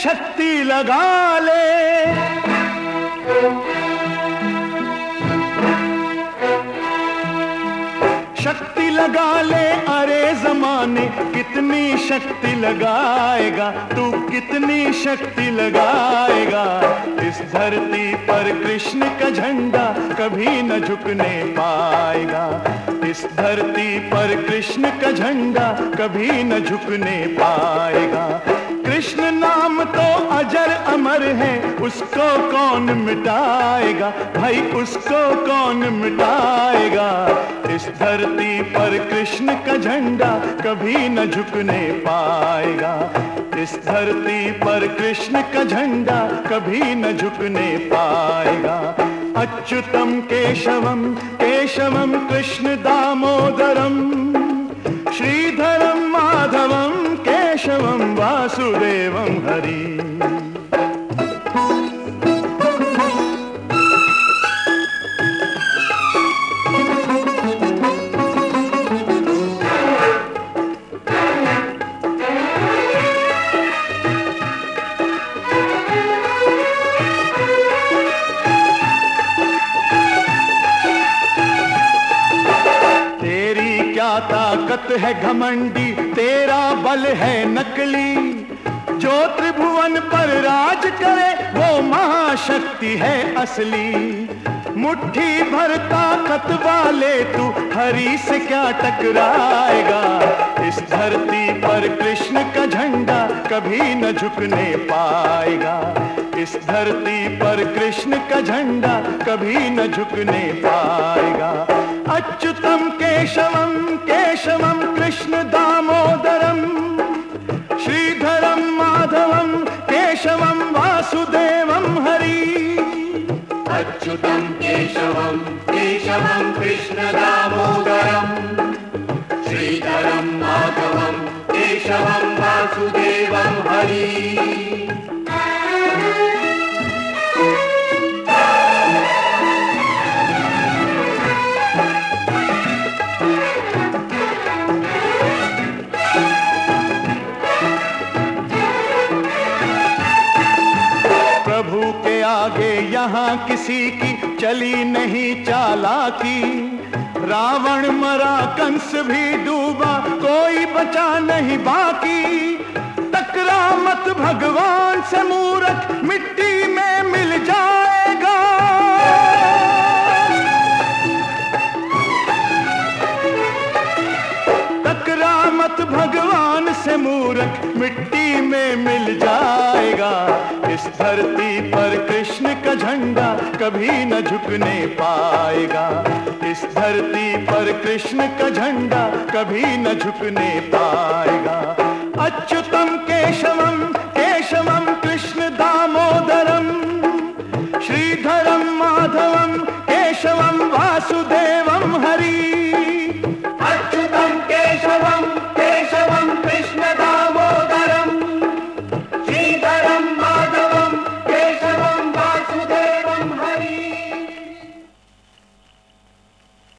शक्ति लगा ले। शक्ति लगा ले, अरे ज़माने कितनी शक्ति लगाएगा तू, कितनी शक्ति लगाएगा। इस धरती पर कृष्ण का झंडा कभी न झुकने पाएगा। इस धरती पर कृष्ण का झंडा कभी न झुकने पाएगा। कृष्ण नाम तो अजर अमर है, उसको कौन मिटाएगा भाई, उसको कौन मिटाएगा। इस धरती पर कृष्ण का झंडा कभी न झुकने पाएगा। इस धरती पर कृष्ण का झंडा कभी न झुकने पाएगा। अच्युतम केशवम केशवम कृष्ण दामोदरम, श्रीधरम माधवम केशवम वासुदेवम हरि। ताकत है घमंडी, तेरा बल है नकली। जो त्रिभुवन पर राज करे वो महाशक्ति है असली। मुट्ठी भर ताकत वाले तू हरि से क्या टकराएगा। इस धरती पर कृष्ण का झंडा कभी न झुकने पाएगा। इस धरती पर कृष्ण का झंडा कभी न झुकने पाएगा। अच्युतम केशवम केशवम कृष्ण दामोदरम, श्रीधरम माधवम केशवम वासुदेवम हरि। अच्युतम केशवम केशवम कृष्ण दामोदरम, श्रीधरम माधवम केशवम वासुदेवम हरि। प्रभु के आगे यहाँ किसी की चली नहीं चालाकी। रावण मरा, कंस भी डूबा, कोई बचा नहीं बाकी। टकरा मत भगवान से मूर्ख, मिट्टी में मिल जाएगा। टकरा मत भगवान से मूर्ख, मिट्टी में मिल जाएगा। इस धरती पर कृष्ण का झंडा कभी न झुकने पाएगा। इस धरती पर कृष्ण का झंडा कभी न झुकने पाएगा। अच्युतम केशवम